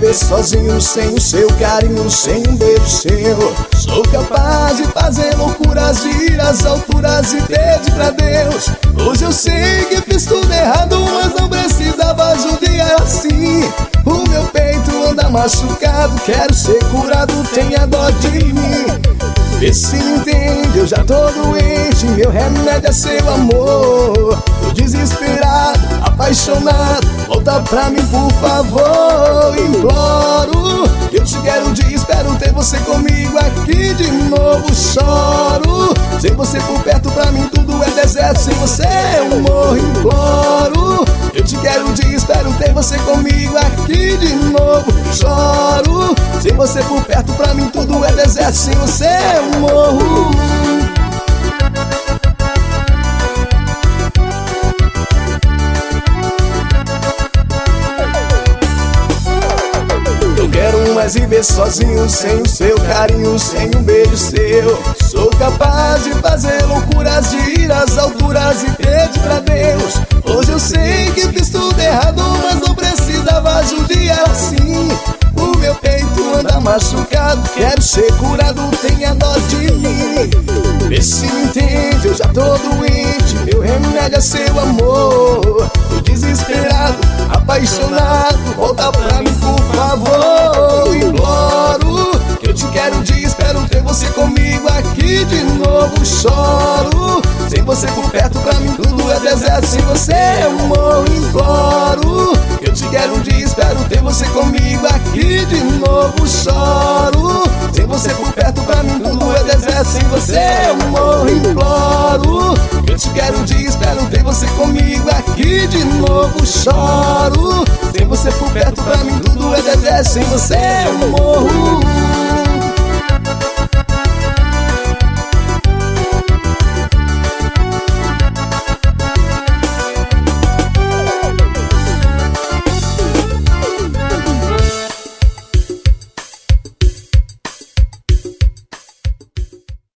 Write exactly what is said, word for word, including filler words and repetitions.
viver sozinho, sem o seu carinho, sem um beijo seu. Sou capaz de fazer loucuras, de ir às alturas e pedir pra Deus. Hoje eu sei que fiz tudo errado, mas não precisava judiar assim. O meu peito anda machucado, quero ser curado, tenha dó de mim. Vê se entende, eu já tô doente, meu remédio é seu amor. Tô desesperado, apaixonado, volta pra mim por favor. Imploro, eu te quero, te espero ter você comigo aqui de novo. Choro, sem você por perto pra mim tudo é deserto, sem você eu morro. Imploro, eu te quero, te espero ter você comigo aqui de novo. Choro, sem você por perto pra mim tudo é deserto, sem você eu morro. Não quero mais viver sozinho, sem o seu carinho, sem um beijo seu. Sou capaz de fazer loucuras, de ir às alturas e pedir pra Deus. Hoje eu sei que fiz tudo errado, mas não precisava judiar assim. O meu peito anda machucado, quero ser curado, tenha dó de mim. Vê se me entende, eu já tô doente, meu remédio é seu amor. Tô desesperado, apaixonado, volta pra mim por favor. Imploro, que eu te quero, te espero ter você comigo aqui de novo. Choro, sem você por perto pra mim tudo é deserto, sem você eu morro. Imploro, que eu te quero, te espero ter você comigo aqui de novo. Choro, sem você por perto pra mim tudo é deserto, sem você eu morro. Imploro, que eu te quero, te espero ter você comigo aqui de novo. Choro, sem você por perto pra mim tudo é deserto, sem você eu morro.